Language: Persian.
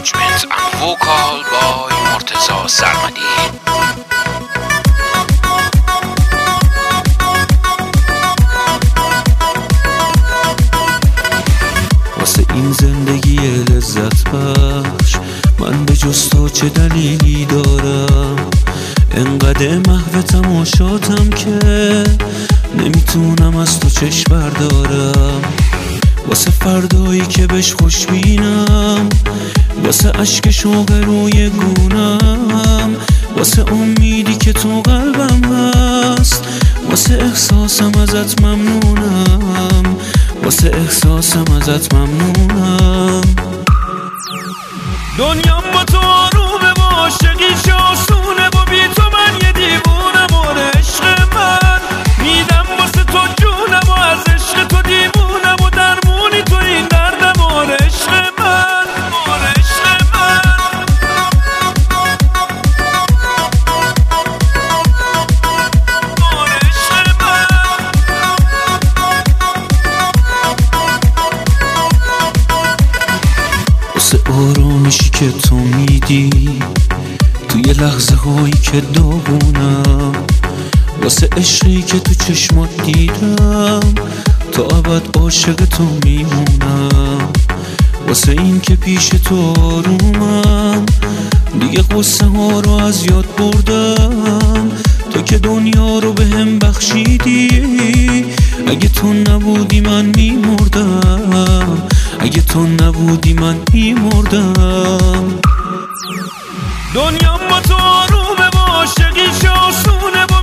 arrangements and vocal by مرتضی سرمدی. واسه این زندگی لذت بخش من به جز تو چه دلیلی دارم؟ انقدر محو تماشاتم که نمیتونم از تو چشم بردارم. واسه فردایی که بهش خوشبینم، واسه عشق شوق روی گونم، واسه امیدی که تو قلبم هست، واسه احساسم ازت ممنونم، واسه احساسم ازت ممنونم. دنیا با تو آرومه و عاشقیش آسونه و بی تو من یه دیوونم و عشق من میدم واسه تو جونم و از عشق تو دیوونم و درمونی تو این دردم و عشق من و عشق من. واسه آرامشی که تو میدی توی لحظه هایی که داغونم، واسه عشقی که تو چشمات دیدم تا ابد عاشق تو میمونم، واسه این که پیش تو آرومم دیگه قصه ها رو از یاد بردم. تو که دنیا رو به هم بخشیدی، اگه تو نبودی من میمردم، اگه تو نبودی من میمردم. دنیا با تو آرومه و عاشقیش آسونه و